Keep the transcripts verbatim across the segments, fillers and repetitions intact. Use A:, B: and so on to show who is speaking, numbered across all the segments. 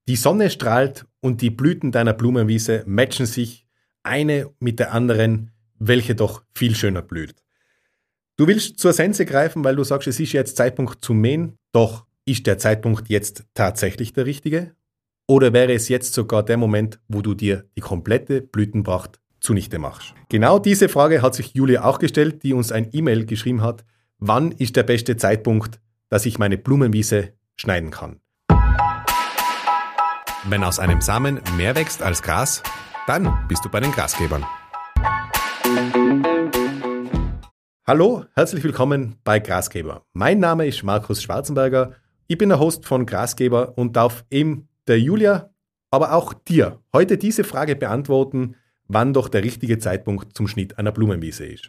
A: Die Sonne strahlt und die Blüten deiner Blumenwiese matchen sich eine mit der anderen, welche doch viel schöner blüht. Du willst zur Sense greifen, weil du sagst, es ist jetzt Zeitpunkt zum Mähen, doch ist der Zeitpunkt jetzt tatsächlich der richtige? Oder wäre es jetzt sogar der Moment, wo du dir die komplette Blütenpracht zunichte machst? Genau diese Frage hat sich Julia auch gestellt, die uns ein E-Mail geschrieben hat. Wann ist der beste Zeitpunkt, dass ich meine Blumenwiese schneiden kann?
B: Wenn aus einem Samen mehr wächst als Gras, dann bist du bei den Grasgebern.
A: Hallo, herzlich willkommen bei Grasgeber. Mein Name ist Markus Schwarzenberger. Ich bin der Host von Grasgeber und darf eben der Julia, aber auch dir heute diese Frage beantworten, wann doch der richtige Zeitpunkt zum Schnitt einer Blumenwiese ist.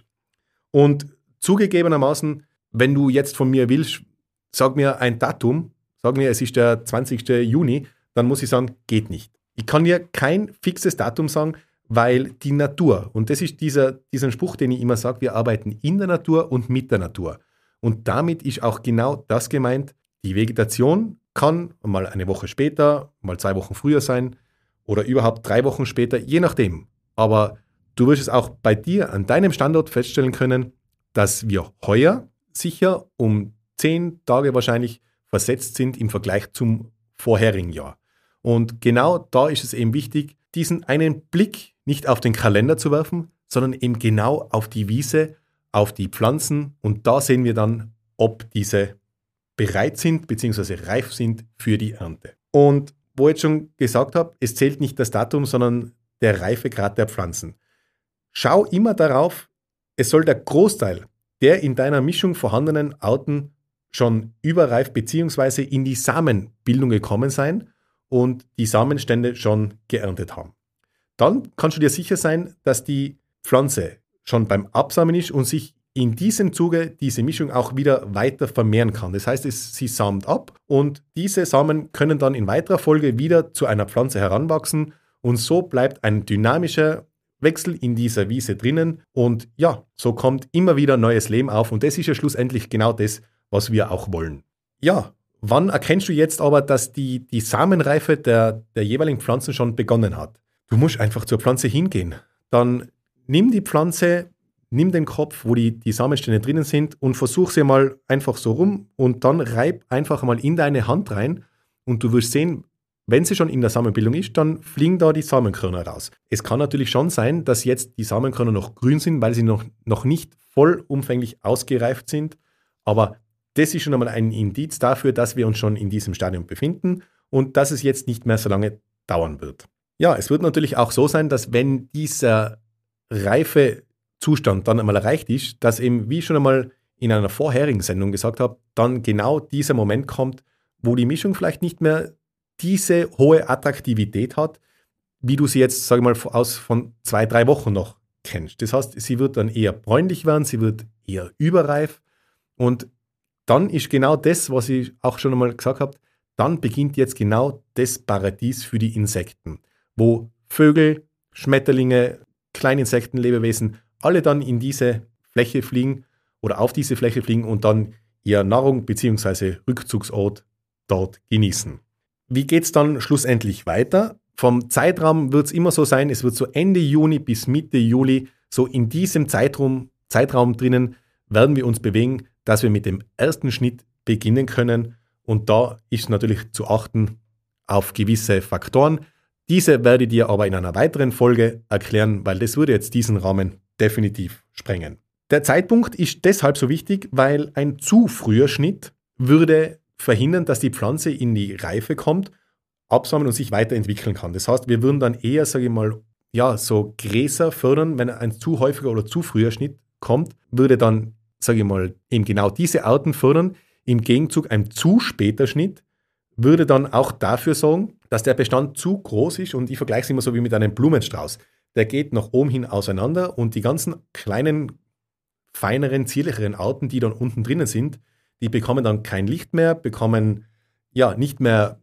A: Und zugegebenermaßen, wenn du jetzt von mir willst, sag mir ein Datum, sag mir, es ist der zwanzigsten Juni, dann muss ich sagen, geht nicht. Ich kann dir kein fixes Datum sagen, weil die Natur, und das ist dieser, dieser Spruch, den ich immer sage, wir arbeiten in der Natur und mit der Natur. Und damit ist auch genau das gemeint, die Vegetation kann mal eine Woche später, mal zwei Wochen früher sein oder überhaupt drei Wochen später, je nachdem. Aber du wirst es auch bei dir an deinem Standort feststellen können, dass wir heuer sicher um zehn Tage wahrscheinlich versetzt sind im Vergleich zum vorherigen Jahr. Und genau da ist es eben wichtig, diesen einen Blick nicht auf den Kalender zu werfen, sondern eben genau auf die Wiese, auf die Pflanzen. Und da sehen wir dann, ob diese bereit sind bzw. reif sind für die Ernte. Und wo ich jetzt schon gesagt habe, es zählt nicht das Datum, sondern der Reifegrad der Pflanzen. Schau immer darauf, es soll der Großteil der in deiner Mischung vorhandenen Arten schon überreif bzw. in die Samenbildung gekommen sein und die Samenstände schon geerntet haben. Dann kannst du dir sicher sein, dass die Pflanze schon beim Absamen ist und sich in diesem Zuge diese Mischung auch wieder weiter vermehren kann. Das heißt, es, sie samt ab und diese Samen können dann in weiterer Folge wieder zu einer Pflanze heranwachsen und so bleibt ein dynamischer Wechsel in dieser Wiese drinnen und ja, so kommt immer wieder neues Leben auf und das ist ja schlussendlich genau das, was wir auch wollen. Ja, wann erkennst du jetzt aber, dass die, die Samenreife der, der jeweiligen Pflanzen schon begonnen hat? Du musst einfach zur Pflanze hingehen. Dann nimm die Pflanze, nimm den Kopf, wo die, die Samenstände drinnen sind und versuch sie mal einfach so rum und dann reib einfach mal in deine Hand rein und du wirst sehen, wenn sie schon in der Samenbildung ist, dann fliegen da die Samenkörner raus. Es kann natürlich schon sein, dass jetzt die Samenkörner noch grün sind, weil sie noch, noch nicht vollumfänglich ausgereift sind, aber das ist schon einmal ein Indiz dafür, dass wir uns schon in diesem Stadium befinden und dass es jetzt nicht mehr so lange dauern wird. Ja, es wird natürlich auch so sein, dass wenn dieser reife Zustand dann einmal erreicht ist, dass eben, wie ich schon einmal in einer vorherigen Sendung gesagt habe, dann genau dieser Moment kommt, wo die Mischung vielleicht nicht mehr diese hohe Attraktivität hat, wie du sie jetzt, sage ich mal, aus von zwei, drei Wochen noch kennst. Das heißt, sie wird dann eher bräunlich werden, sie wird eher überreif und dann ist genau das, was ich auch schon einmal gesagt habe, dann beginnt jetzt genau das Paradies für die Insekten, wo Vögel, Schmetterlinge, Kleininsekten, Lebewesen, alle dann in diese Fläche fliegen oder auf diese Fläche fliegen und dann ihre Nahrung bzw. Rückzugsort dort genießen. Wie geht es dann schlussendlich weiter? Vom Zeitraum wird es immer so sein, es wird so Ende Juni bis Mitte Juli, so in diesem Zeitraum, Zeitraum drinnen, werden wir uns bewegen, dass wir mit dem ersten Schnitt beginnen können. Und da ist natürlich zu achten auf gewisse Faktoren. Diese werde ich dir aber in einer weiteren Folge erklären, weil das würde jetzt diesen Rahmen definitiv sprengen. Der Zeitpunkt ist deshalb so wichtig, weil ein zu früher Schnitt würde verhindern, dass die Pflanze in die Reife kommt, absammeln und sich weiterentwickeln kann. Das heißt, wir würden dann eher, sage ich mal, ja, so Gräser fördern, wenn ein zu häufiger oder zu früher Schnitt kommt, würde dann, sage ich mal, eben genau diese Arten fördern. Im Gegenzug ein zu später Schnitt würde dann auch dafür sorgen, dass der Bestand zu groß ist und ich vergleiche es immer so wie mit einem Blumenstrauß. Der geht nach oben hin auseinander und die ganzen kleinen, feineren, zierlicheren Arten, die dann unten drinnen sind, die bekommen dann kein Licht mehr, bekommen ja nicht mehr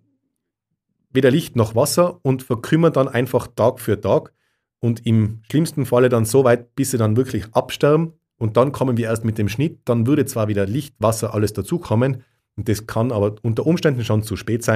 A: weder Licht noch Wasser und verkümmern dann einfach Tag für Tag und im schlimmsten Falle dann so weit, bis sie dann wirklich absterben und dann kommen wir erst mit dem Schnitt, dann würde zwar wieder Licht, Wasser, alles dazukommen und das kann aber unter Umständen schon zu spät sein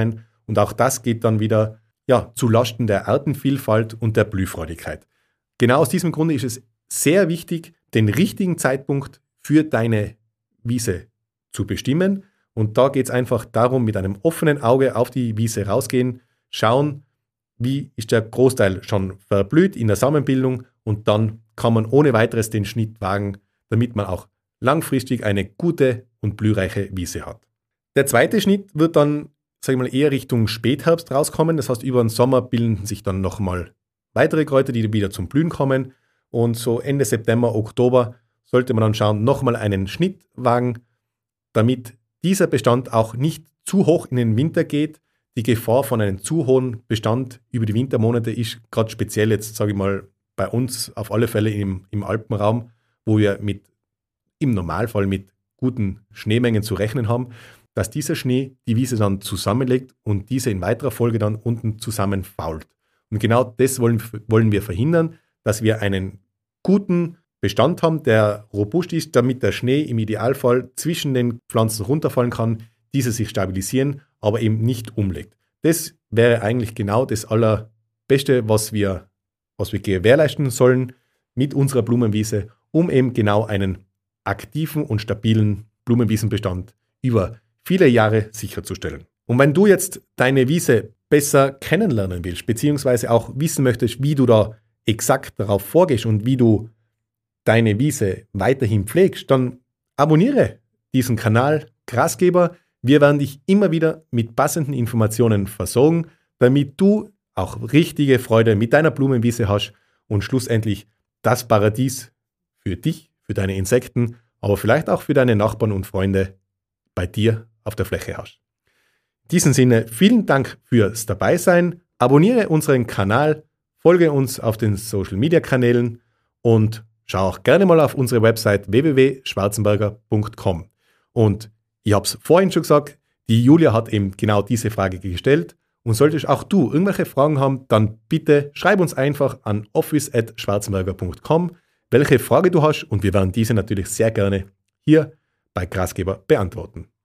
A: Und auch das geht dann wieder ja, zu Lasten der Artenvielfalt und der Blühfreudigkeit. Genau aus diesem Grunde ist es sehr wichtig, den richtigen Zeitpunkt für deine Wiese zu bestimmen. Und da geht es einfach darum, mit einem offenen Auge auf die Wiese rausgehen, schauen, wie ist der Großteil schon verblüht in der Samenbildung und dann kann man ohne weiteres den Schnitt wagen, damit man auch langfristig eine gute und blühreiche Wiese hat. Der zweite Schnitt wird dann, sag ich mal, eher Richtung Spätherbst rauskommen. Das heißt, über den Sommer bilden sich dann nochmal weitere Kräuter, die wieder zum Blühen kommen. Und so Ende September, Oktober sollte man dann schauen, nochmal einen Schnitt wagen, damit dieser Bestand auch nicht zu hoch in den Winter geht. Die Gefahr von einem zu hohen Bestand über die Wintermonate ist gerade speziell jetzt, sage ich mal, bei uns auf alle Fälle im, im Alpenraum, wo wir mit, im Normalfall mit guten Schneemengen zu rechnen haben, dass dieser Schnee die Wiese dann zusammenlegt und diese in weiterer Folge dann unten zusammenfault. Und genau das wollen, wollen wir verhindern, dass wir einen guten Bestand haben, der robust ist, damit der Schnee im Idealfall zwischen den Pflanzen runterfallen kann, diese sich stabilisieren, aber eben nicht umlegt. Das wäre eigentlich genau das Allerbeste, was wir, was wir gewährleisten sollen mit unserer Blumenwiese, um eben genau einen aktiven und stabilen Blumenwiesenbestand über viele Jahre sicherzustellen. Und wenn du jetzt deine Wiese besser kennenlernen willst, beziehungsweise auch wissen möchtest, wie du da exakt darauf vorgehst und wie du deine Wiese weiterhin pflegst, dann abonniere diesen Kanal Grasgeber. Wir werden dich immer wieder mit passenden Informationen versorgen, damit du auch richtige Freude mit deiner Blumenwiese hast und schlussendlich das Paradies für dich, für deine Insekten, aber vielleicht auch für deine Nachbarn und Freunde bei dir auf der Fläche hast. In diesem Sinne, vielen Dank fürs Dabeisein. Abonniere unseren Kanal, folge uns auf den Social Media Kanälen und schau auch gerne mal auf unsere Website w w w punkt schwarzenberger punkt com. Und ich habe es vorhin schon gesagt, die Julia hat eben genau diese Frage gestellt. Und solltest auch du irgendwelche Fragen haben, dann bitte schreib uns einfach an office at schwarzenberger punkt com, welche Frage du hast, und wir werden diese natürlich sehr gerne hier bei Grasgeber beantworten.